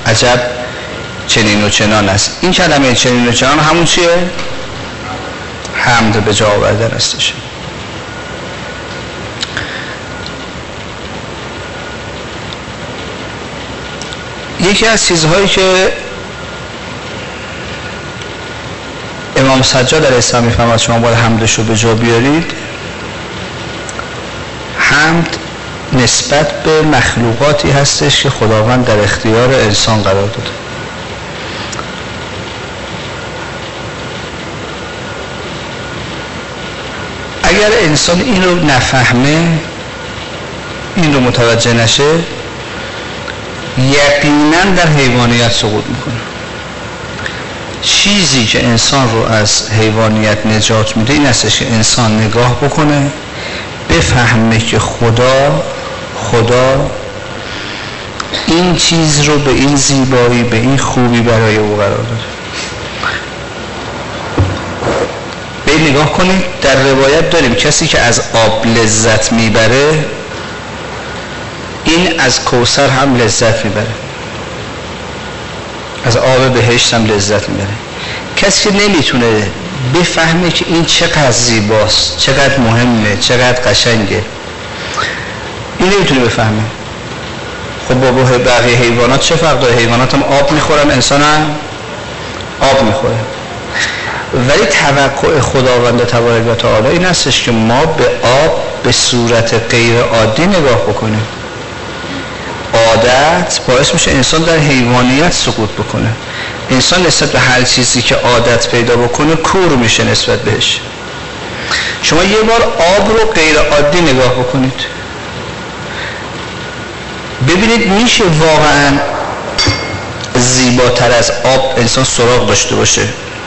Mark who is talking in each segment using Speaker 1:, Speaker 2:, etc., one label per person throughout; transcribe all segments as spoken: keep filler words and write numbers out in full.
Speaker 1: عجب چنین و چنان است. این کلمه چنین و چنان همون چیه؟ حمد به جا آوردن استش. یکی از چیزهایی که امام سجاد علیه السلام میفرماد شما باید حمدش رو به جا بیارید. حمد نسبت به مخلوقاتی هستش که خداوند در اختیار انسان قرار داده. اگر انسان این رو نفهمه، این رو متوجه نشه، یقینا در حیوانیت سقوط میکنه. چیزی که انسان رو از حیوانیت نجات میده این هستش که انسان نگاه بکنه، بفهمه که خدا خدا این چیز رو به این زیبایی، به این خوبی برای او قرار داده. به این نگاه کنید، در روایت داریم کسی که از آب لذت میبره این از کوثر هم لذت میبره، از آب بهشت هم لذت میبره. کسی که نمیتونه بفهمه که این چقدر زیباست، چقدر مهمه، چقدر قشنگه، این نمیتونه بفهمه. خب با بقیه حیوانات چه فرق داره؟ حیوانات هم آب میخورن، انسان هم آب میخوره. ولی توقع خداوند تبارک و تعالی این هستش که ما به آب به صورت غیر عادی نگاه بکنیم. عادت باعث میشه انسان در حیوانیت سقوط بکنه. انسان نسبت به هر چیزی که عادت پیدا بکنه کور میشه نسبت بهش. شما یه بار آب رو غیر عادی نگاه بکنید، ببینید میشه واقعا زیباتر از آب انسان سراغ داشته باشه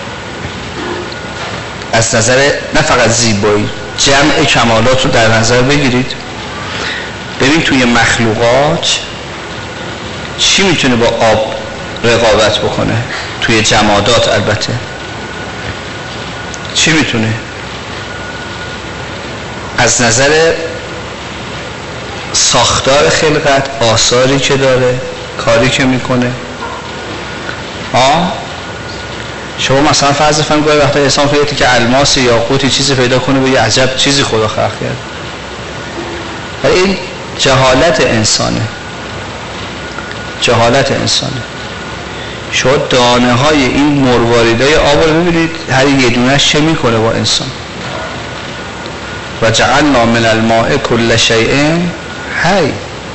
Speaker 1: از نظر نه فقط زیبایی، جمع کمالات رو در نظر بگیرید. ببین توی مخلوقات چی میتونه با آب رقابت بکنه؟ توی جمادات البته چی میتونه؟ از نظر ساختار خلقت، آثاری که داره، کاری که میکنه. آه شما مثلا فرض فرض گاهی وقتا انسان خیلی که الماس یا یاقوتی چیزی پیدا کنه بگه عجب چیزی خدا خلق کرد. ولی این جهالت انسانه، جهالت انسانه. شما دانه های این مرواریدهای آب رو ببینید هر یه دونهش چه میکنه با انسان. و جعلنا من الماء کل شیء حی.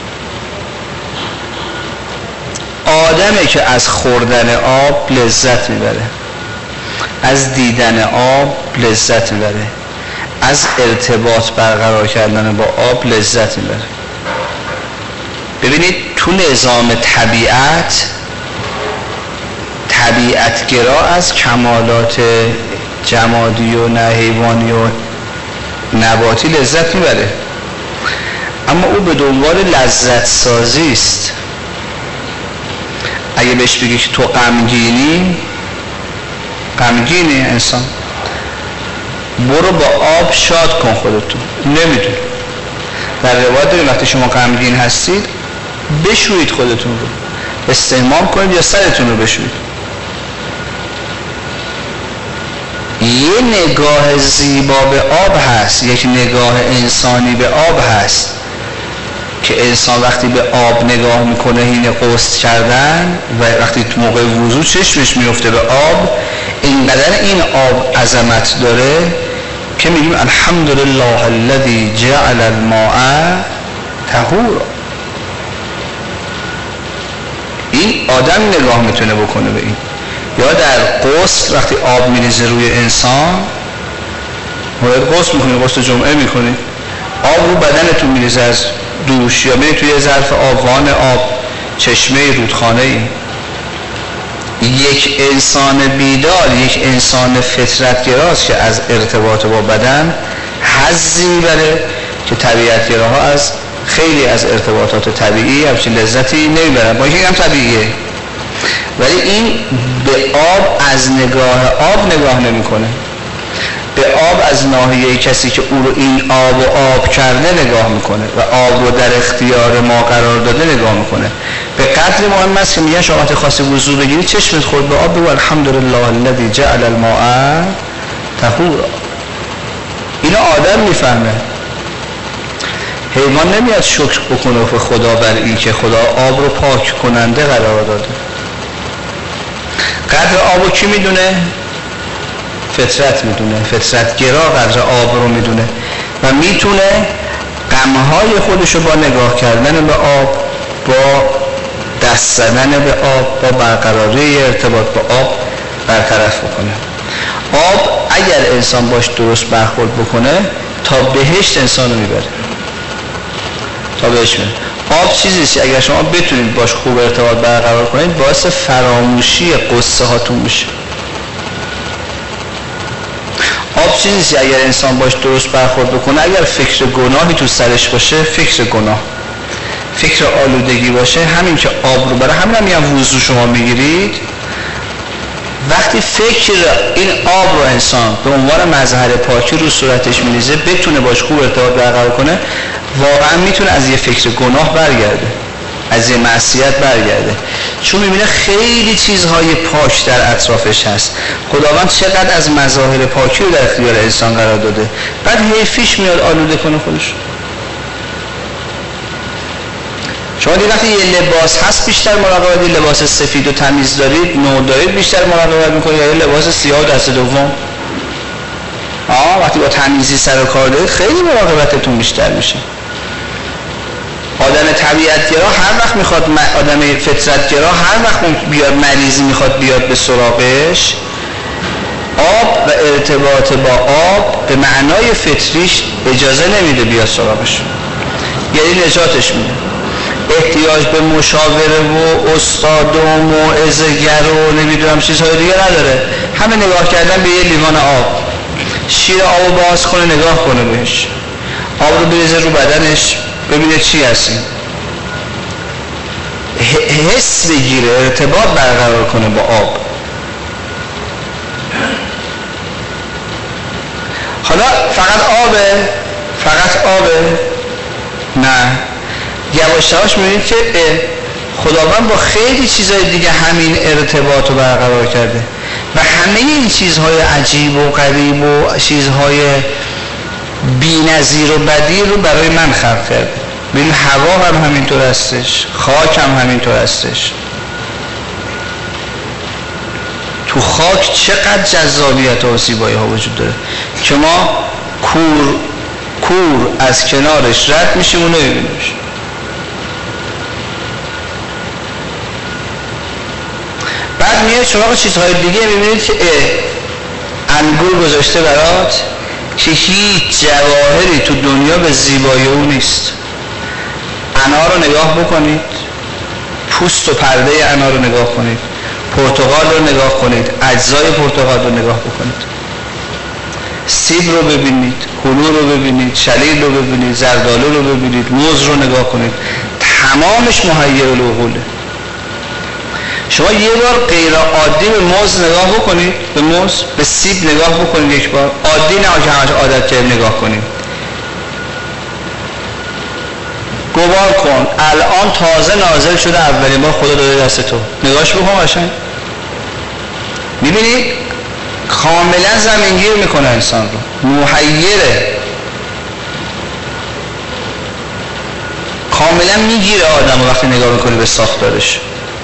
Speaker 1: آدمه که از خوردن آب لذت میبره، از دیدن آب لذت میبره، از ارتباط برقرار کردن با آب لذت میبره. ببینید تو نظام طبیعت، طبیعتگرا از کمالات جمادی و نه حیوانی و نباتی لذت میبره، اما او به دنبال لذت سازی است. اگه بهش بگی که تو غمگینی، غمگینی انسان، برو با آب شاد کن خودتون، نمیدون. در روایت داریم وقتی شما غمگین هستید بشویید خودتون رو، استحمام کنید یا سرتون رو بشویید. یه نگاه زیبا به آب هست، یک نگاه انسانی به آب هست که انسان وقتی به آب نگاه میکنه حین غسل کردن و وقتی تو موقع وضو چشمش میفته به آب، اینقدر این آب عظمت داره که میگیم الحمدلله الذی جعل الماء طهورا. این آدم نگاه میتونه بکنه به این. یا در غسل وقتی آب میریزه روی انسان، مورد غسل میکنه، غسل جمعه میکنه، آب رو بدنتون میریزه از دوش یا میری توی ظرف آب، وان آب، چشمه، رودخانه ای. یک انسان بیدار، یک انسان فطرتگراست که از ارتباط با بدن حظی میبره که طبیعتگراها از خیلی از ارتباطات طبیعی همچین لذتی نمیبرن، با اینکه هم طبیعیه. ولی این به آب از نگاه آب نگاه نمیکنه، به آب از ناحیه کسی که او رو این آب و آب کرده نگاه میکنه و آب رو در اختیار ما قرار داده نگاه میکنه. به قدر مهم است که میگن شما وقتی خواستی وضو بگیری چشمت خورد به آب بگو الحمدلله الذی جعل الماء طهورا. اینو آدم میفهمه، حیوان نمیاد شکر بکنه به خدا بر این که خدا آب رو پاک کننده قرار داده. قدر آب رو کی میدونه؟ فطرت میدونه. فطرت گرا قدر آب رو میدونه و میتونه غمهای خودشو با نگاه کردن به آب، با دست زدن به آب، با برقراری ارتباط با آب برطرف بکنه. آب اگر انسان باش درست برخورد بکنه تا بهشت انسان رو میبره، تا بهشت میبره. آب چیزیست اگر شما بتونید باش خوب ارتباط برقرار کنید باعث فراموشی قصه هاتون میشه. آب چیزیست اگر انسان باش درست برخورد بکنه، اگر فکر گناهی تو سرش باشه، فکر گناه، فکر آلودگی باشه، همین که آب رو برای همین هم میگم وضو شما میگیرید، وقتی فکر این آب رو انسان به عنوان مظهر پاکی رو صورتش میریزه بتونه باش خوب ارتباط برقرار کنه، واقعا میتونه از یه فکر گناه برگرده، از یه معصیت برگرده، چون میبینه خیلی چیزهای پاک در اطرافش هست. خداوند چقدر از مظاهر پاکی رو در اختیار انسان قرار داده، بعد حیفیش میاد آلوده کنه خودش. شما دیگه وقتی یه لباس هست بیشتر مراقبت، یه لباس سفید و تمیز دارید، نور دارید، بیشتر مراقبت میکنید یا یه لباس سیاه و دست دوم؟ آه وقتی با تمیزی سر و کار دارید خیلی مراقبتتون بیشتر میشه. آدم طبیعتگرا هر وقت میخواد، آدم فطرتگرا هر وقت بیاد مریضی میخواد بیاد به سراغش، آب و ارتباط با آب به معنای فطریش اجازه نمیده بیاد سراغش، یعنی نجاتش میده. احتیاج به مشاوره و استاد و موعظه‌گر و نمیدونم چیزهای دیگه نداره، همه نگاه کردن به یه لیوان آب، شیر آب رو باز کنه نگاه کنه بهش، آب رو بریزه رو بدنش ببینه چی هستی، حس بگیره، ارتباط برقرار کنه با آب. حالا فقط آبه؟ فقط آبه؟ نه، یواش یواش میبینید که خداوند با خیلی چیزهای دیگه همین ارتباط رو برقرار کرده و همه این چیزهای عجیب و غریب و چیزهای بی‌نظیر و بدیل رو برای من خلق کرده. ببین هوا هم همینطور هستش، خاک هم همینطور هستش. تو خاک چقدر جذابیت و زیبایی ها وجود داره که ما کور کور از کنارش رد میشیم و نمیبینیمش. بعد میاد سراغ چیزهای دیگه میبینید که انگور گذاشته برات که هیچ جواهری تو دنیا به زیبایی اون نیست. انار رو نگاه بکنید، پوست و پرده انار رو نگاه کنید، پرتقال رو نگاه کنید، اجزای پرتقال رو نگاه بکنید، سیب رو ببینید، هلو رو ببینید، شلیل رو ببینید، زردآلو رو ببینید، موز رو نگاه کنید، تمامش محیر العقوله. شما یه بار غیر عادی به موز نگاه بکنید، به موز، به سیب نگاه بکنید یک بار، عادی نه که همش عادت کرد نگاه کنید. گوار کن الان تازه نازل شده اولین بار خدا داده دست تو، نگاهش بکن قشنگ. میبینید کاملا زمینگیر میکنه انسان رو، محیره، کاملا میگیره آدم رو وقتی نگاه میکنه به ساختارش.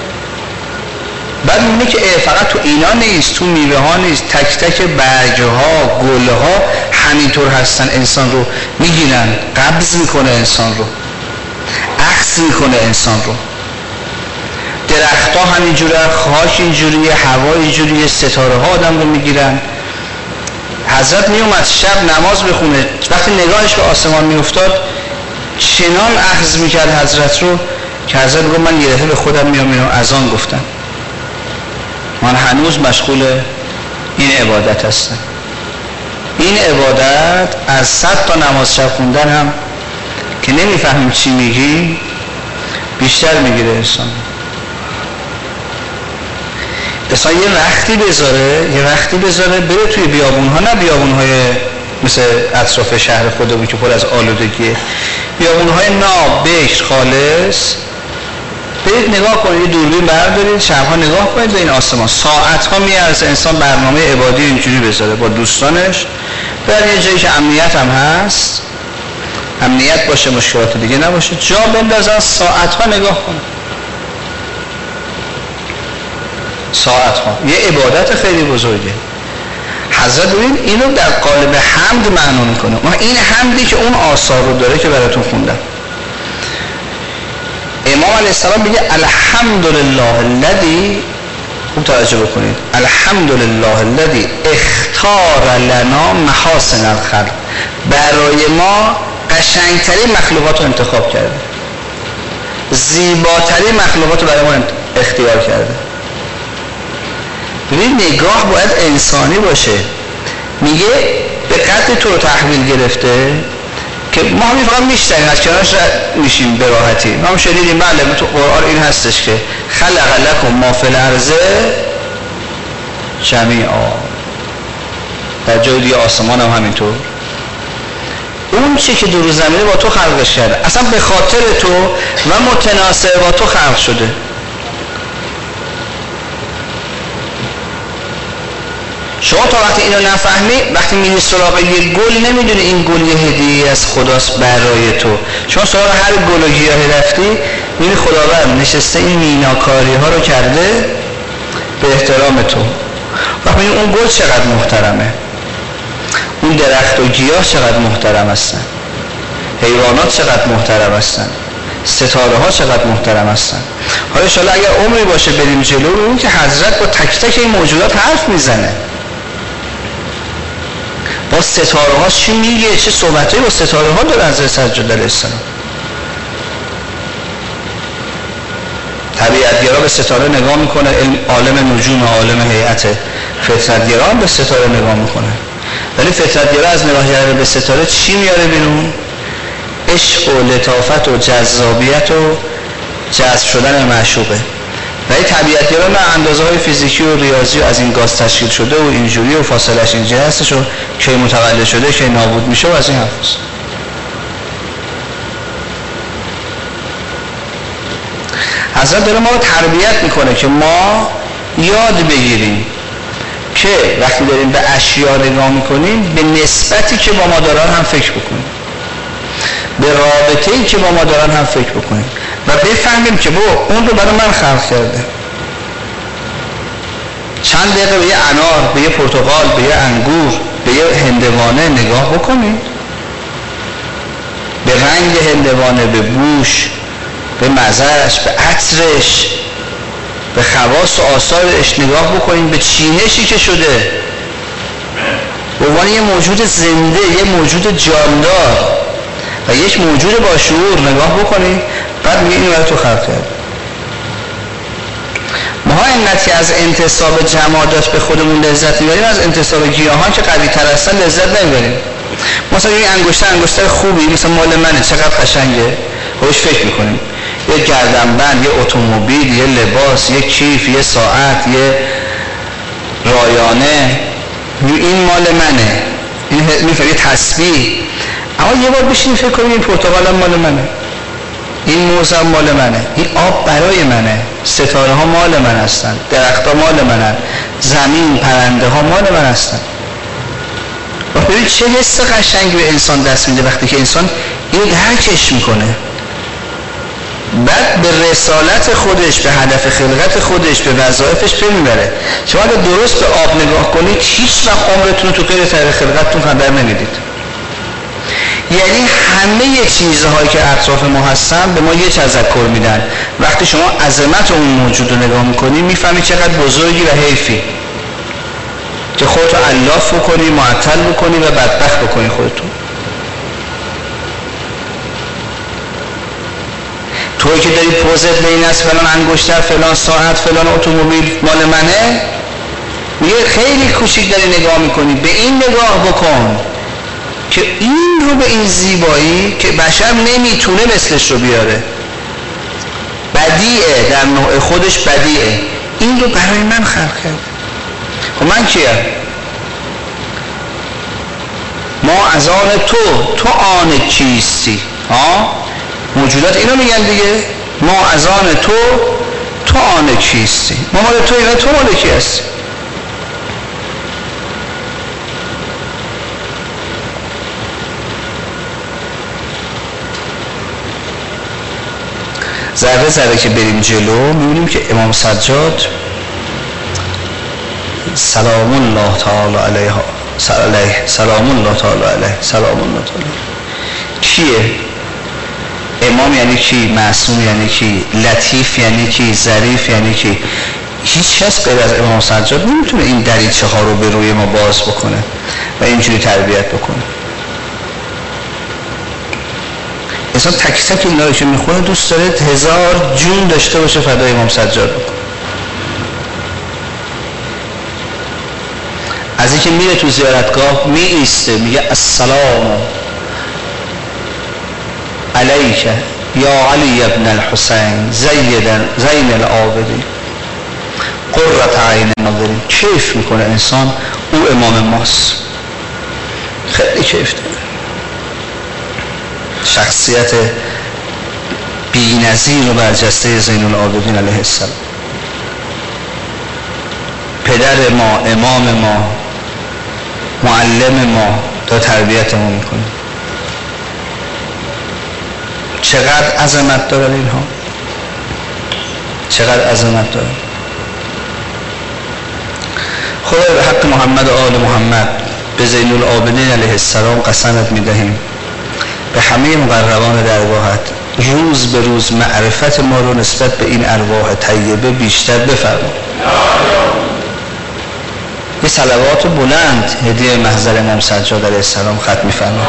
Speaker 1: بعد میبینی که فقط تو اینا نیست، تو میوه ها نیست، تک تک برگ ها، گل ها همینطور هستن، انسان رو میگیرن، قبض میکنه انسان رو، اخذ میکنه انسان رو. درخت ها همینجوره، خاک اینجوریه، هوا اینجوریه، ستاره ها آدم رو میگیرن. حضرت میومد شب نماز بخونه، وقتی نگاهش به آسمان میافتاد چنان اخذ میکرد حضرت رو که حضرت گفت من یه دفعه به خودم میام اینو اذان گفتم، من هنوز مشغول این عبادت هستم. این عبادت از صد تا نماز شب خوندن هم که نمیفهمیم چی میگی بیشتر میگیره انسان. انسان یه وقتی بذاره یه وقتی بذاره بره توی بیابون ها، نه بیابون های مثل اطراف شهر خودمون که پر از آلودگیه، بیابون های ناب، بکر، خالص، برید نگاه کنید، دوربین بردارید شبها نگاه کنید به این آسمان، ساعت ها میارزه انسان برنامه عبادی اینجوری بذاره با دوستانش، در یه جایی که امنیت هم هست، امنیت باشه مشکلات دیگه نباشه، جا بندازن ساعت ها نگاه کنه، ساعت ها یه عبادت خیلی بزرگه. حضرت ببین اینو در قالب حمد معنا میکنه، ما این حمدی که اون آثار رو داره که براتون خوندم. امام علیه السلام میگه الحمدلله الذی، خوب توجه بکنید، الحمدلله الذی اختار لنا محاسن الخلق، برای ما قشنگترین مخلوقات رو انتخاب کرده، زیباترین مخلوقات رو برای ما اختیار کرده. ببین نگاه باید انسانی باشه. میگه به قدر تو رو تحویل گرفته که ما همین فقط میشتریم از کنارش میشیم به راحتی. ما هم شدیدیم بله تو قرآن این هستش که خلق لکم ما فی الارض جمیعا، در جای دیگه آسمان هم همینطور. اون چی که دور زمینه با تو خلقش کرده، اصلا به خاطر تو و متناسب با تو خلق شده. شما تا وقتی اینو نفهمی، وقتی میری سراغ یه گل نمیدونی این گل یه هدیه از خداست برای تو. شما سراغ هر گل و گیاهی رفتی میبینی خداوند نشسته این میناکاری ها رو کرده به احترام تو. وقتی میبینی اون گل چقدر محترمه، اون درخت و گیاه چقدر محترم هستن، حیوانات چقدر محترم هستن، ستاره ها چقدر محترم هستن. حالا انشاءالله اگر عمری باشه بریم جلو ببینیم که حضرت با تک تک این موجودات حرف میزنه، با ستاره ها چی میگه، چه صحبتایی با ستاره ها داره حضرت سجاد علیه السلام. طبیعتگرا به ستاره نگاه میکنه، عالم نجوم، عالم هیئت، فطرتگرا به ستاره نگاه میکنه. ولی فطرتگرا از نگاه کردن به ستاره چی میاره بیرون؟ عشق و لطافت و جذابیت و جذب شدن معشوقه. ولی طبیعتگرا نه، اندازه های فیزیکی و ریاضی و از این گاز تشکیل شده و اینجوری و فاصلش اینجا هستش و که متولد شده که نابود میشه و از این حرف هست. حضرت داره ما رو تربیت میکنه که ما یاد بگیریم که وقتی داریم به اشیا نگاه میکنیم به نسبتی که با ما دارن هم فکر بکنیم، به رابطه‌ای که با ما دارن هم فکر بکنیم و بفهمیم که با اون رو برای من خلق کرده. چند دقیقه به یه انار، به یه پرتقال، به یه انگور، به یه هندوانه نگاه بکنید، به رنگ هندوانه، به بوش، به مزهش، به عطرش، به خواص و آثارش نگاه بکنید، به چینشی که شده به عنوان یه موجود زنده، یه موجود جاندار و یک موجود با شعور نگاه بکنید. بعد میگه اینو برای تو خلق کرد. ما اینقدر از انتصاب جمادات به خودمون لذت میبریم، از انتصاب گیاهان که قوی تر هستن لذت نمیبریم. مثلا این انگشتر انگشتر خوبی مثلا مال منه، چقدر قشنگه، روش فکر میکنیم. یه گردنبند، یه اتومبیل، یه لباس، یه کیف، یه ساعت، یه رایانه، این مال منه، این میفهمی، یه تسبیح. اما یه بار بشین فکر کنیم این پرتقالم مال منه، این موز هم مال منه، این آب برای منه، ستاره ها مال من هستن، درخت ها مال منن، زمین، پرنده ها مال من هستن. و ببین چه حس قشنگی به انسان دست میده وقتی که انسان اینو درکش میکنه. بعد به رسالت خودش، به هدف خلقت خودش، به وظایفش پی میبره. شما اگه درست به آب نگاه کنید هیچ وقت عمرتون تو غیر طریق خلقتتون خبر نمیدید. یعنی همه چیزهایی که اطراف ما هستن به ما یه تذکر میدن. وقتی شما عظمت اون موجود رو نگاه میکنی میفهمی چقدر بزرگی و حیفی که خودتو الاف بکنی، معطل بکنی و بدبخت بکنی خودتون. توی که داری پوزت به این است فلان انگشتر، فلان ساعت، فلان اتومبیل مال منه، میگه خیلی کوچیک داری نگاه میکنی. به این نگاه بکن که این رو به این زیبایی که بشر نمیتونه مثلش رو بیاره، بدیعه، در نوع خودش بدیعه، این رو برای من خلق کرد. خب من کیم؟ ما از آن تو، تو آن کیستی. ها؟ موجودات اینو میگن دیگه، ما از آن تو، تو آن کیستی. ما مال تو، اینا تو مال کی هستی؟ ذره ذره که بریم جلو میبینیم که امام سجاد سلام الله تعالی علیه سلام الله تعالی علیه سلام الله تعالی کیه؟ امام یعنی کی؟ معصوم یعنی کی؟ لطیف یعنی کی؟ ظریف یعنی کی؟ هیچ کس غیر از امام سجاد نمیتونه این دریچه ها رو به روی ما باز بکنه و اینجوری تربیت بکنه. انسان تک تک اینا رو که میخونه دوست داره هزار جون داشته باشه فدای امام سجاد بکنه. از اینکه میره تو زیارتگاه می ایسته میگه السلام علیک یا علی ابن الحسین زین العابدین قرة عین الناظرین. کیف میکنه انسان او امام ماست، خیلی کیف داره. شخصیت بی‌نظیر و برجسته زین العابدین علیه السلام، پدر ما، امام ما، معلم ما، داره تربیتمون میکنه. چقدر عظمت دارن اینها، چقدر عظمت دارن. خدا به حق محمد و آل محمد به زین العابدین علیه السلام قسمت میدهیم به همه مقربان درگاهت روز به روز معرفت ما رو نسبت به این ارواح طیبه بیشتر بفرما. یه صلوات بلند هدیه محضر امام سجاد علیه السلام ختم می‌فرما.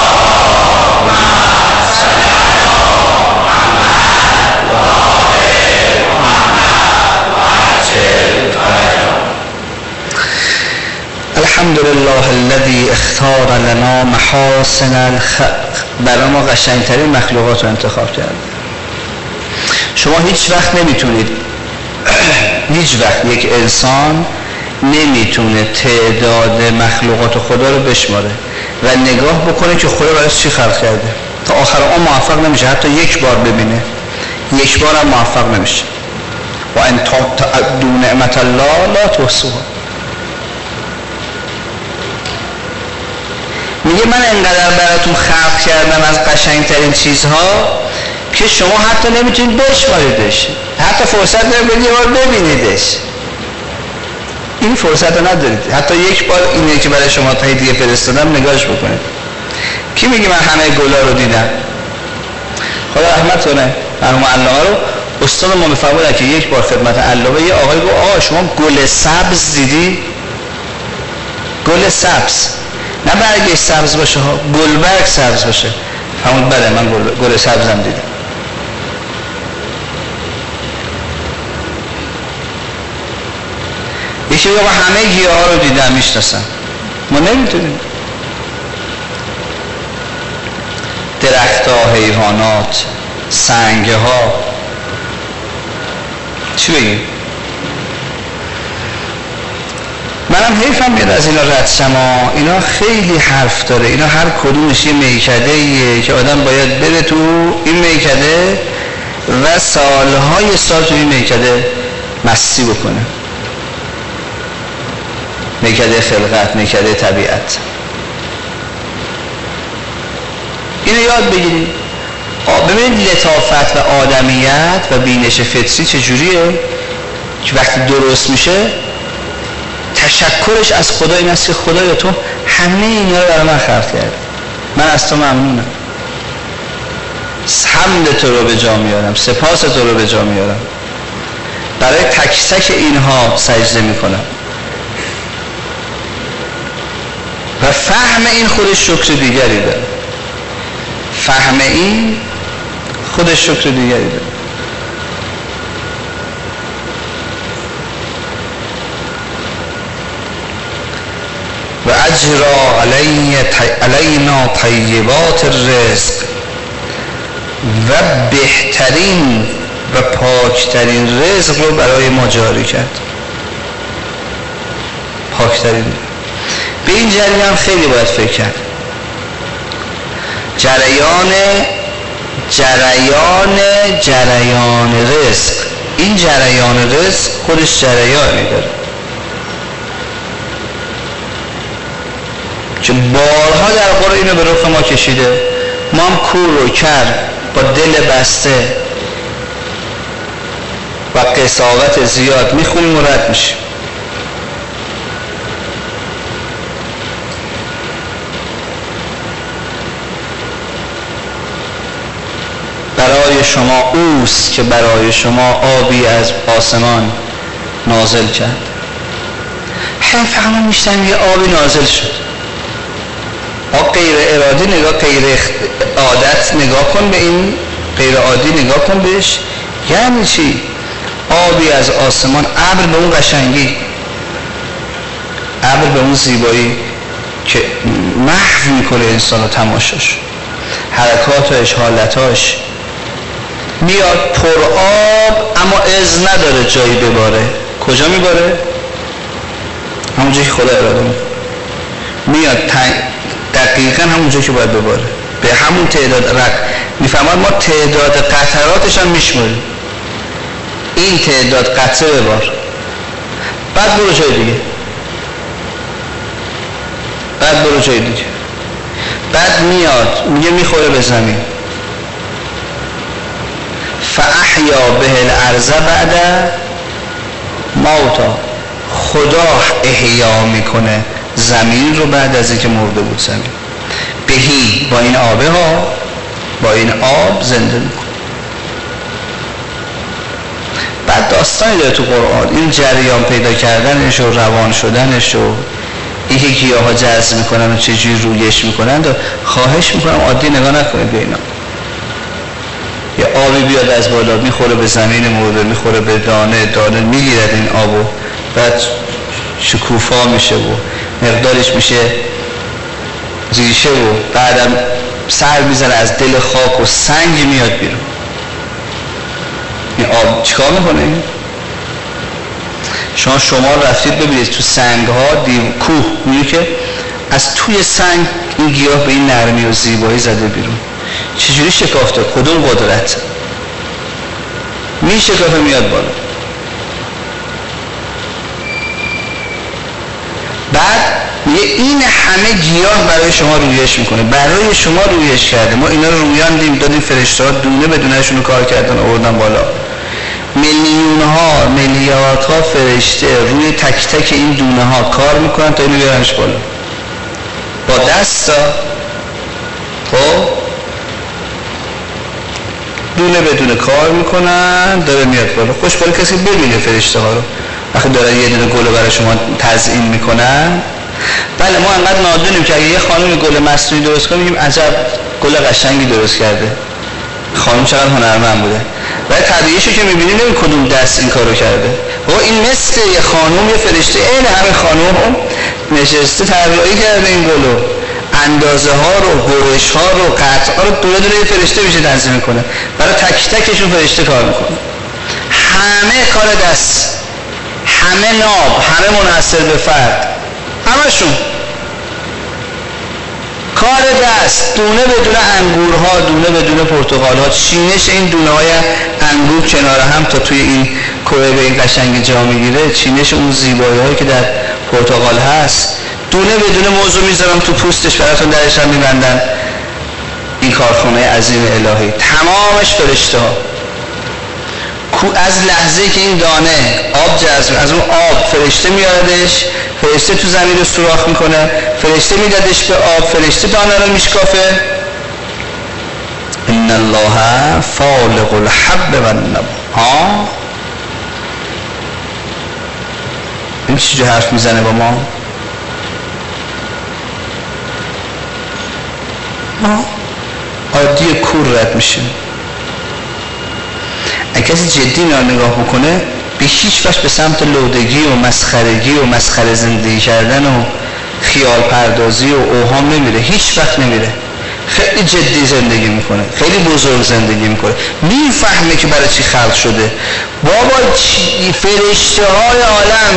Speaker 1: الحمدلله الذي اختار لنا محاسن الخلق. برای ما قشنگترین مخلوقات رو انتخاب کرد. شما هیچ وقت نمیتونید هیچ وقت یک انسان نمیتونه تعداد مخلوقات خدا رو بشماره و نگاه بکنه که خدا برای چی خلق کرده. تا آخر آن موفق نمیشه، حتی یک بار ببینه، یک بار هم موفق نمیشه. و ان تعدوا نعمت الله لا تحصوها. میگه من انقدر براتون خلق کردم از قشنگترین چیزها که شما حتی نمیتونید بشماریدش، حتی فرصت نمیدید یه بار ببینیدش. این فرصت رو ندارید، حتی یک بار اینه که برای شما هدیه فرستادم نگاهش بکنید. کی میگه من همه گلا رو دیدم؟ خدا رحمت کنه مرحوم علامه رو. استاد ما میفرمودن که یک بار خدمت علامه یه آقای گفت آقا شما گل سبز دیدی؟ گل سبز، نه برگش سبز باشه ها، گلبرگ سبز باشه. همون بله من گل, گل سبزم دیدم. یکی بگه همه گیاه ها رو دیدم میشناسم. ما نمیتونیم. درخت ها، حیوانات، سنگ ها، چی بگیم؟ منم حیفم بیاد از اینا رد شم. اینا خیلی حرف داره. اینا هر کدومش یه میکده ایه که آدم باید بره تو این میکده و سالهای سال تو این میکده مستی بکنه. میکده خلقت، میکده طبیعت. اینو یاد بگیرید. ببینید لطافت و آدمیت و بینش فطری چجوریه که وقتی درست میشه تشکرش از خدا این است که خدایا تو همه اینا رو برای من خلق کردی، من از تو ممنونم، حمد تو رو به جا میارم، سپاس تو رو به جا میارم، برای تک تک اینها سجده میکنم. و فهم این خودش شکر دیگری داره. فهم این خودش شکر دیگری داره. و اجرا علینا طیبات الرزق و بهترین و پاکترین رزق رو برای ما جاری کرد. پاکترین. به این جریان خیلی باید فکر کرد. جریان جریان جریان رزق. این جریان رزق خودش جریانی داره که بارها در قرآن اینو به رخ ما کشیده. ما هم کور و کر با دل بسته و قساوت زیاد میخونیم و رد میشیم. برای شما اوست که برای شما آبی از آسمان نازل کرد. حیف همون میشتن یه آبی نازل شد. آب غیر ارادی نگاه، غیر عادت نگاه کن به این، غیر عادی نگاه کن بهش. یعنی چی؟ آبی از آسمان، ابر به اون قشنگی، ابر به اون زیبایی که محو میکنه انسان رو تماشاش، حرکاتش، حالتاش. میاد پر آب اما از نداره جایی بباره. کجا میباره؟ همونجا که خدا اراده میکنه. میاد دقیقا همونجا که باید بباره، به همون تعداد رق میفهمد. ما تعداد قطراتش هم میشماریم. این تعداد قطره ببار، بعد برو جای دیگه، بعد برو جای دیگه. بعد میاد میگه میخوره به زمین. فاحیا به الارض بعد موتا. خدا احیا میکنه زمین رو بعد از اینکه مرده بود زمین. بهی، با این آبه ها، با این آب زنده میکنه. بعد داستانی داره تو قرآن، این جریان پیدا کردنش و روان شدنش و اینکه گیاه ها جذب میکنن و چجوری رویش میکنن. خواهش میکنم عادی نگاه نکنید به اینا. یه آبی بیاد از بالا میخوره به زمین مرده، میخوره به دانه، دانه میگیرد این آبو، بعد شکوفا میشه و مقدارش میشه ریشه و بعدم سر میزنه از دل خاک و سنگ میاد بیرون. این آب چیکار میکنه؟ شما شما رفتید ببینید تو سنگ ها، دیو کوه، میگه که از توی سنگ این گیاه به این نرمی و زیبایی زده بیرون. چجوری شکافته؟ کدوم قدرت؟ می شکافه میاد بالا. بعد میگه این همه گیاه برای شما رویش میکنه، برای شما رویش کرده. ما اینا رو رویاندیم، دادیم فرشته ها دونه به دونهشون رو کار کردن آوردن بالا. میلیون ها میلیارد ها فرشته روی تک تک این دونه ها کار میکنن تا اینو بیارنش بالا با دستا. خب دونه به دونه کار میکنن، داره میاد بالا. خوشباله کسی ببینه فرشته ها رو وقتی دارن یه دونه گل برای شما تزیین میکنن. بله ما انقدر نادونیم که اگه یه خانم گل مصنوعی درست کنه میگیم عجب گل قشنگی درست کرده، خانم چقدر هنرمند بوده. ولی طبیعیشو که میبینی نمی کدوم دست این کارو کرده. بابا این مثل یه خانم، یه فرشته این همه خانم هم نشسته طراحی کرده این گلو، اندازه ها رو، برش ها رو، قطع ها رو دوره دوره یه فرشته میشه تنظیم میکنه، برای تک تکشون فرشته کار میکنه. همه کار دست، همه ناب، همه منحصر به فرد، همشون کار دست. دونه به دونه انگورها، دونه به دونه پرتقالها، چینش این دونه های انگور کنار هم تا توی این کوه به این قشنگی جا میگیره، چینش اون زیبایی هایی که در پرتقال هست، دونه به دونه موضوع میذارم تو پوستش براتون، درش هم میبندن. این کارخانه عظیم الهی تمامش فرشته ها. از لحظه که این دانه آب جذب، از اون آب فرشته میاردش، فرشته تو زمین رو سوراخ میکنه، فرشته میدادش به آب، فرشته دانه رو میشکافه. ان الله فالق الحب والنوى. ها این چیزی حرف میزنه با ما؟ ما عادی کور رد میشیم. اگه کسی جدی نگاه بکنه به هیچ وجه به سمت لودگی و مسخرگی و مسخره زندگی کردن و خیال پردازی و اوهام نمیره، هیچ وقت نمیره. خیلی جدی زندگی میکنه، خیلی بزرگ زندگی میکنه، میفهمه که برای چی خلق شده. بابا فرشته های عالم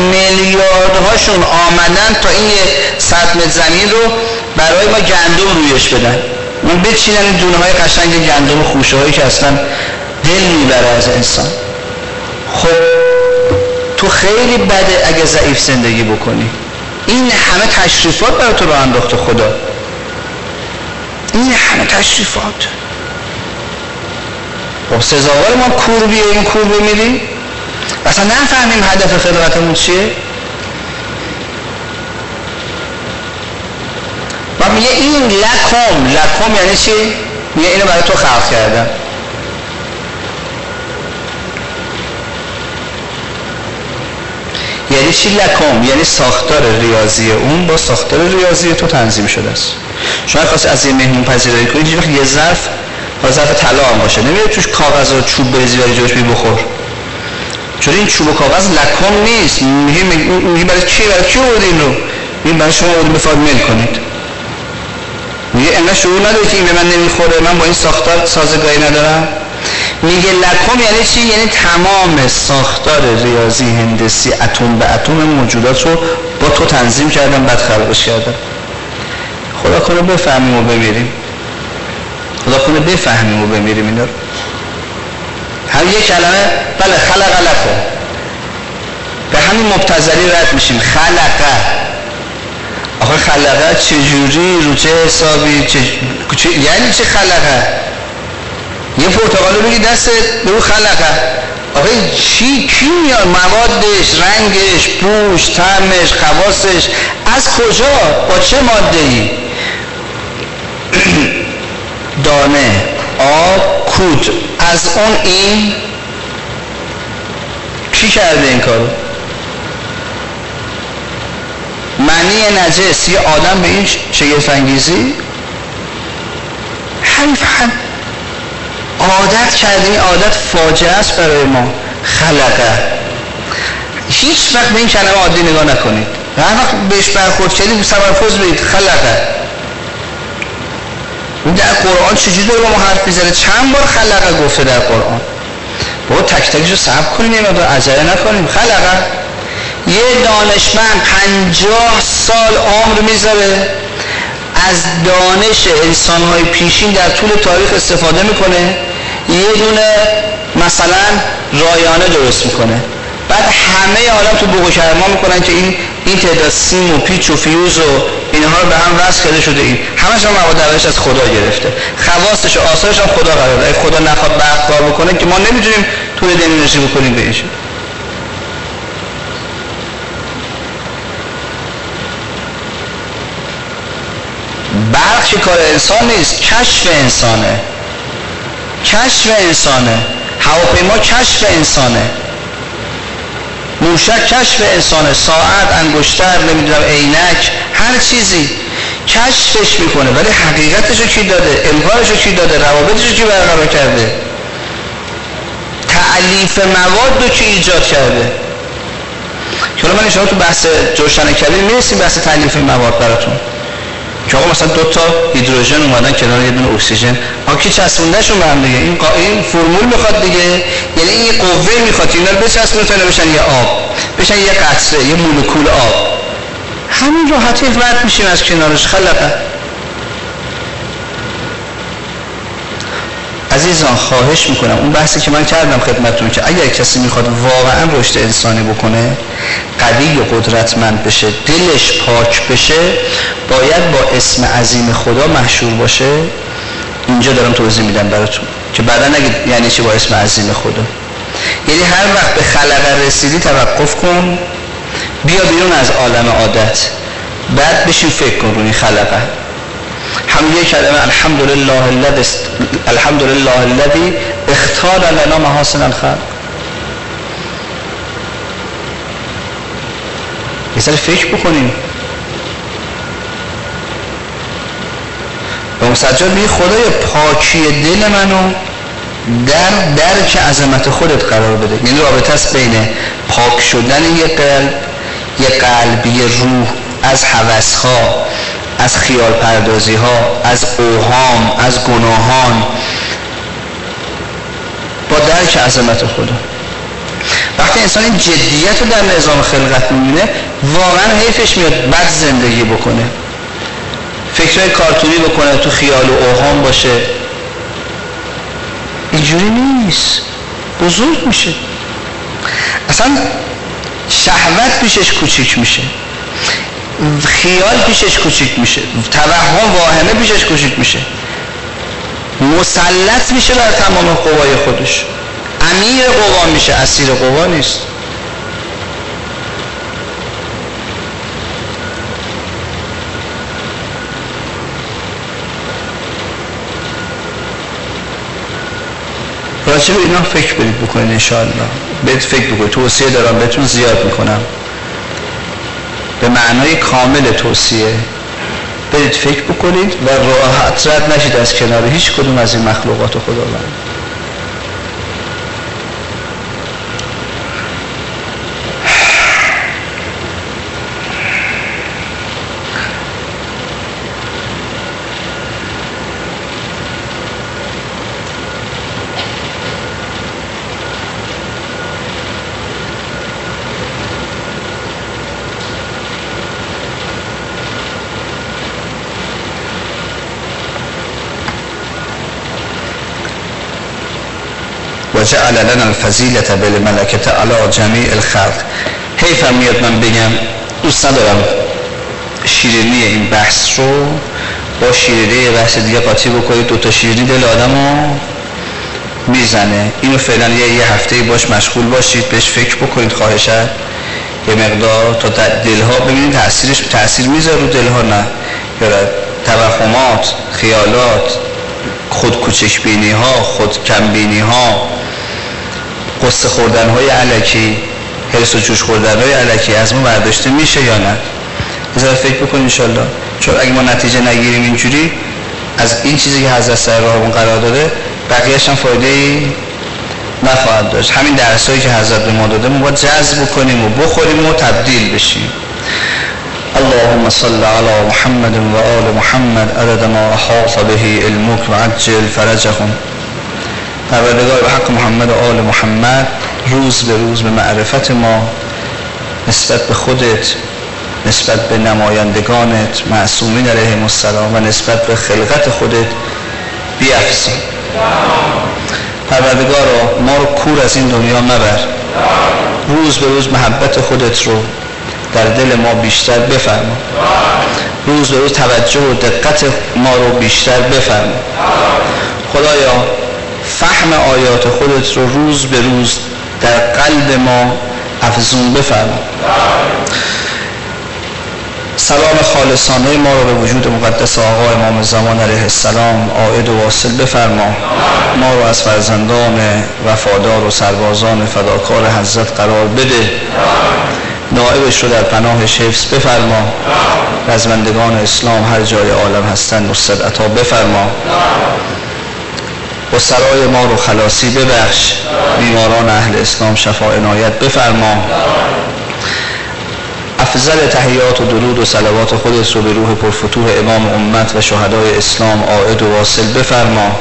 Speaker 1: میلیاردهاشون آمدن تا این یه سطح زمین رو برای ما گندم رویش بدن. من بچینن دونه های قشنگ گندم خوشه هایی که اصلا دل میبره از انسان. خب تو خیلی بده اگه ضعیف زندگی بکنی. این همه تشریفات برای تو راه انداخته خدا، این همه تشریفات. خب سزاوار ما کور بیاییم کور بمیریم؟ اصلا نفهمیم هدف خلقتمون چیه؟ و میگه این لکم، لکم یعنی چی؟ میگه اینو برای تو خلق کردم. یعنی چی لکم؟ یعنی ساختار ریاضی اون با ساختار ریاضی تو تنظیم شده است. شما خواست از این مهمون پذیرایی کنید هیچ وقت یه ظرف ها ظرف طلا هم باشه نمیره توش کاغذ و چوب بریزی ولی جوش بی بخور، چون این چوب و کاغذ لکم نیست. میگه برای چی؟ برای کی آورد این رو؟ این برای شما آورد بفرد میل کنید. میگه انقدر شعور نداره که این به من نمیخوره، من با این ساختار سازگاری ندارم. میگه لکم یعنی چی؟ یعنی تمام ساختار ریاضی هندسی اتم به اتم موجودات رو با تو تنظیم کردم، بعد خلقش کردم. خدا کنه بفهمیم و بمیریم، خدا کنه بفهمیم و بمیریم اینا رو. هم یک کلمه بله خلق لکم، به همین مبتذلی رد میشیم. خلقه، آخه خلقه چجوری رو چه حسابی چه... چه... یعنی چه خلقه؟ یه پرتقالو بگی دستت بگو خلقه، آخه چی کی میاد؟ موادش، رنگش، بوش، طعمش، خواصش از کجا؟ با چه ماده ای؟ دانه، آب، کود، از اون این کی کرده این کارو؟ معنی نجس یه آدم به این شگفت انگیزی؟ همین فقط عادت کرده، این عادت فاجعه است برای ما. خلقه، هیچ وقت به این کلمه عادی نگاه نکنید، هر وقت بهش برخورد کردید تمرکز بدید. خلقه در قرآن چجوری داره با ما حرف میزنه؟ چند بار خلقه گفته در قرآن. بابا تک تکش رو صبر کنیم، یه مقدار عجله نکنیم. خلقه یه دانشمند پنجاه سال عمر میذاره از دانش انسان‌های پیشین در طول تاریخ استفاده میکنه، یه دونه مثلا رایانه درست میکنه، بعد همه عالم تو بوق و کرما میکنن که این این تعداد سیم و پیچ و فیوز و اینها رو به هم وصل کرده شده. این همش هم مواد اولش از خدا گرفته، خواصش و آثارش هم خدا قرار داده. خدا نخواد برق کار بکنه که ما نمیتونیم تولید انرژی بکنیم به ایشون. برق که کار انسان نیست، کشف انسانه، کشف انسانه. هواپیما کشف انسانه، موشک کشف انسانه، ساعت، انگشتر، نمیدونم عینک، هر چیزی کشفش میکنه، ولی حقیقتش رو کی داده؟ امکانش رو کی داده؟ روابطش رو کی برقرار کرده؟ تألیف مواد رو کی ایجاد کرده؟ که من شما تو بحث جوشن کبیر میرسیم بحث تألیف مواد براتون، که آقا مثلا دو تا هیدروژن اومدن کنار یه دونه اکسیژن، آقا کی چسبوندهشون به هم دیگه؟ این قا... این فرمول میخواد دیگه، یعنی این یه قوه میخواد اینا رو بچسبونه تا اینا بشن یه آب، بشن یه قطره، یه مولکول آب. همین راحتی رد میشیم از کنارش. خلقه. عزیزان خواهش میکنم اون بحثی که من کردم خدمتتون که اگر کسی میخواد واقعا رشد انسانی بکنه، قوی و قدرتمند بشه، دلش پاک بشه، باید با اسم عظیم خدا محشور باشه. اینجا دارم توضیح میدم براتون که بعدا نگید یعنی چی با اسم عظیم خدا. یعنی هر وقت به خلقه رسیدی توقف کن، بیا بیرون از عالم عادت، بعد بشین فکر کن روی خلقه. هم یک کلمه الحمدلله الذی الحمدلله الذی اختار لنا محاسن الخلق. یه سر فکر بکنیم. و مسجد میگه خدای پاکی دل منو در درک عظمت خودت قرار بده. یعنی رابطه است بین پاک شدن یه قلب، یه قلب، یه روح از هوس‌ها، از خیال پردازی ها، از اوهام، از گناهان، با درک عظمت خدا. وقتی انسان این جدیت رو در نظام خلقت می‌بینه، واقعا حیفش میاد بد زندگی بکنه. فکرهای کارتونی بکنه، تو خیال و اوهام باشه. اینجوری نیست، بزرگ میشه. اصلا شهوت پیشش کوچیک میشه، خیال پیشش کوچیک میشه، توهم واهمه پیشش کوچیک میشه، مسلط میشه بر تمام قوای خودش، امیر قوا میشه، اسیر قوا نیست. راجع به اینا فکر برید بکنید انشاءالله. برید فکر بکنید، توصیه دارم بهتون زیاد میکنم، به معنای کامل توصیه. برید فکر بکنید و راحت رد نشید از کنار هیچ کدوم از این مخلوقات خداوند. وجعل لنا الفضیلة بالملکة علی جمیع الخلق. حیفم میاد من بگم، دوست ندارم شیرینی این بحث رو با شیرینی بحث دیگه قاطی بکنید. دوتا شیرینی دل آدم رو میزنه. اینو فعلا یه, یه هفته باش مشغول باشید، بهش فکر بکنید خواهشن یه مقدار تا دلها ببینید تأثیرش تأثیر میذاره رو دلها، نه یا توهمات، خیالات، خود کوچک بینی ها، خود کم بینی ها، قصه خوردن های الکی، حرص و جوش خوردن های الکی از ما برداشته میشه یا نه؟ بذار فکر بکنید انشالله. چون اگه ما نتیجه نگیریم اینجوری از این چیزی که حضرت سر راهمون قرار داده، بقیه‌اش هم فایده‌ای نخواهد داشت. همین درسایی که حضرت به ما داده ما باید جذب کنیم و بخوریم و تبدیل بشیم. اللهم صل علی محمد و آل محمد عدد ما احاط به علمک و عجل فرجهم. پروردگار به حق محمد و آل محمد روز به روز به معرفت ما نسبت به خودت، نسبت به نمایندگانت معصومین علیهم السلام و نسبت به خلقت خودت بیافزین. پروردگارا ما رو کور از این دنیا مبر، روز به روز محبت خودت رو در دل ما بیشتر بفرما، روز به روز توجه و دقت ما رو بیشتر بفرما. خدایا فهم آیات خودت رو روز به روز در قلب ما افزون بفرما. سلام خالصانه ما رو به وجود مقدس آقا امام زمان علیه السلام عائد و واصل بفرما. ما رو از فرزندان وفادار و سربازان فداکار حضرت قرار بده، نائبش رو در پناهش حفظ بفرما. رزمندگان اسلام هر جای عالم هستند نصرت عطا بفرما. و سرای ما رو خلاصی ببخش، بیماران اهل اسلام شفا عنایت بفرما. افضل تحیات و درود و صلوات خودت رو به روح پرفتوح امام امت و شهدای اسلام عائد و واصل بفرما.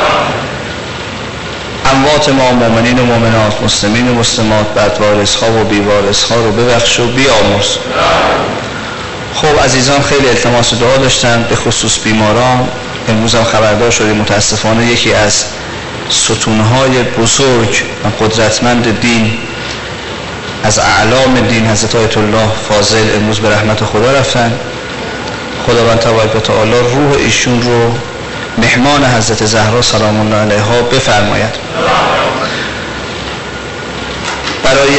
Speaker 1: اموات ما مؤمنین و مؤمنات، مسلمین و مسلمات، بدوارث ها و بیوارث ها رو ببخش و بیامرز. خب عزیزان خیلی التماس دعا داشتن، به خصوص بیماران. امروز هم خبردار شدیم متاسفانه یکی از ستونهای بزرگ و قدرتمند دین از اعلام دین حضرت آیت الله فاضل امروز به رحمت خدا رفتن. خداوند تبارک و تعالی روح ایشون رو مهمان حضرت زهرا سلام الله علیها بفرماید. برای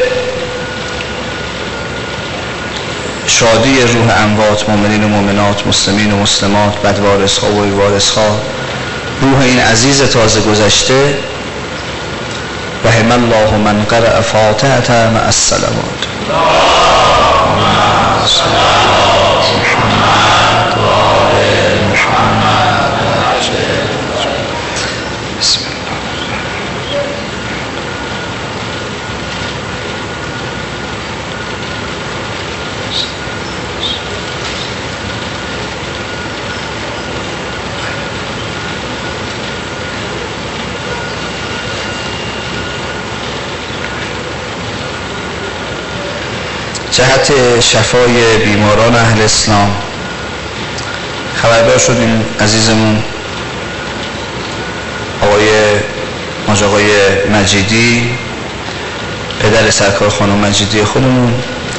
Speaker 1: شادی روح اموات مؤمنین و مؤمنات، مسلمین و مسلمات، بدوارث ها و بیوارث ها، روح این عزیز تازه گذشته، رحم الله من قرأ فاتحة مع السلامات. جهت شفای بیماران اهل اسلام خبردار شدیم عزیزمون آقای حاج آقای مجیدی، پدر سرکار خانم مجیدی خودمون،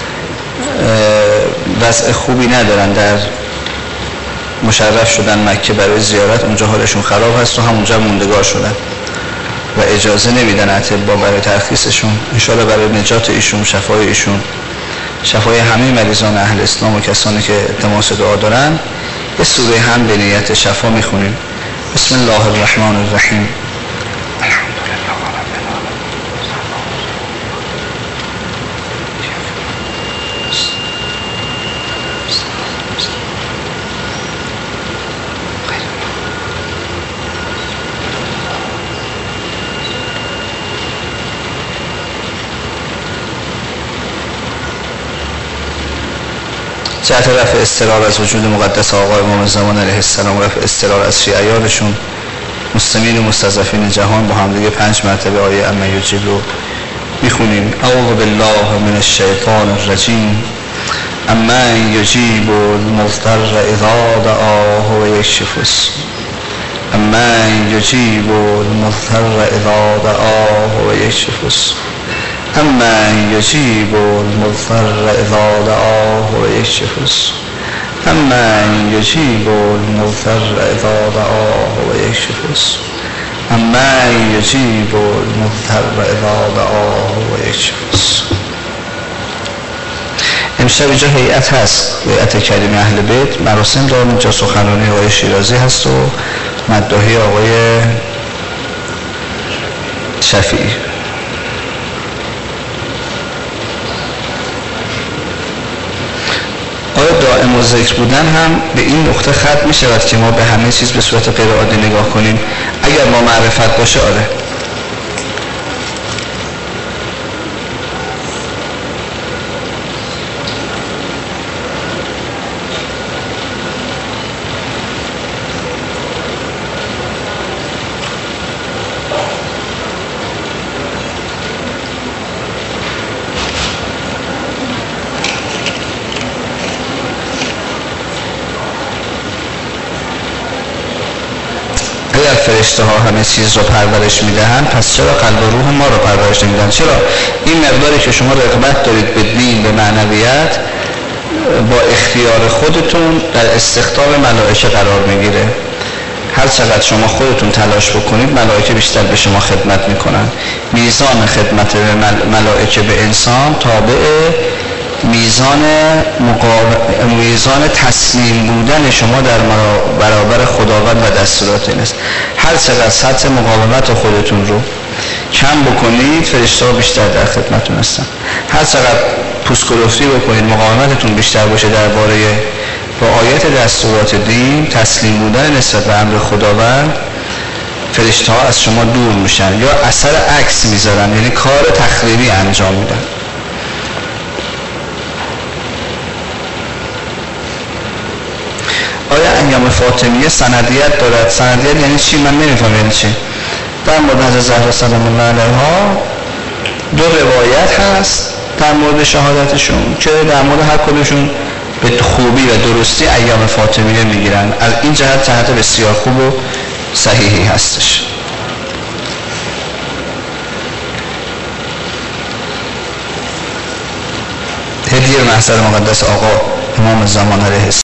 Speaker 1: وضع خوبی ندارن، در مشرف شدن مکه برای زیارت، اونجا حالشون خراب هست و همونجا موندگار شدن و اجازه نمیدن اطباء برای ترخیصشون. انشاءالله برای نجات ایشون، شفای ایشون، شفای همه مریضان اهل اسلام و کسانی که التماس دعا دارن، یه سوره هم به نیت شفا میخونیم. بسم الله الرحمن الرحیم. جهت رفع اضطرار از وجود مقدس آقای امام زمان علیه السلام، رفع اضطرار از شیعیانشون، مسلمین و مستضعفین جهان، با هم دیگه پنج مرتبه آیه اما یجیب رو میخونیم. اعوذ بالله من الشیطان الرجیم. اما یجیب المضطر اذا دعاه و یکشف السوء. اما یجیب المضطر اذا دعاه و یکشف السوء. اما یجیب المضطر اذا دعاه و یکشف السوء. اما یجیب المضطر اذا دعاه و یکشف السوء. اما یجیب المضطر اذا دعاه و یکشف السوء. امشب اینجا هیئت هست، هیئت کریم اهل بیت، مراسم دارم اینجا، سخنرانی آقای شیرازی هست و مداحی آقای شفیعی. آیا دائم و ذکر بودن هم به این نقطه ختم می شود که ما به همه چیز به صورت غیر عادی نگاه کنیم؟ اگر ما معرفت باشه آره. اگر فرشته ها همه چیز رو پرورش میدهند، پس چرا قلب و روح ما رو پرورش نمیدن؟ چرا این مقداری که شما رغبت دارید به دین، به معنویت، با اختیار خودتون در استخدام ملائکه قرار میگیره؟ هر چقدر شما خودتون تلاش بکنید، ملائکه بیشتر به شما خدمت میکنن. میزان خدمت ملائکه به انسان تابع میزان مقاوم... میزان تسلیم بودن شما در برابر خداوند و دستورات این است. هر چقدر سطح مقاومت خودتون رو کم بکنید، فرشته ها بیشتر در خدمتتون هستن. هر چقدر پوسکلفتی بکنید، مقاومتتون بیشتر باشه درباره رعایت دستورات دین، تسلیم بودن نسبت به امر خداوند، فرشته ها از شما دور میشن یا اثر عکس میذارن، یعنی کار تخریبی انجام میدن. آیا ایام فاطمیه سندیت دارد؟ سندیت یعنی چی؟ من نمیفهم یعنی چی. در مورد حضرت زهرا سلام الله علیها دو روایت هست در مورد شهادتشون که در مورد هر کدومشون به خوبی و درستی ایام فاطمیه میگیرن. از این جهت جهت بسیار خوب و صحیحی هستش. هدیه محضر مقدس آقا امام زمان علیه السلام.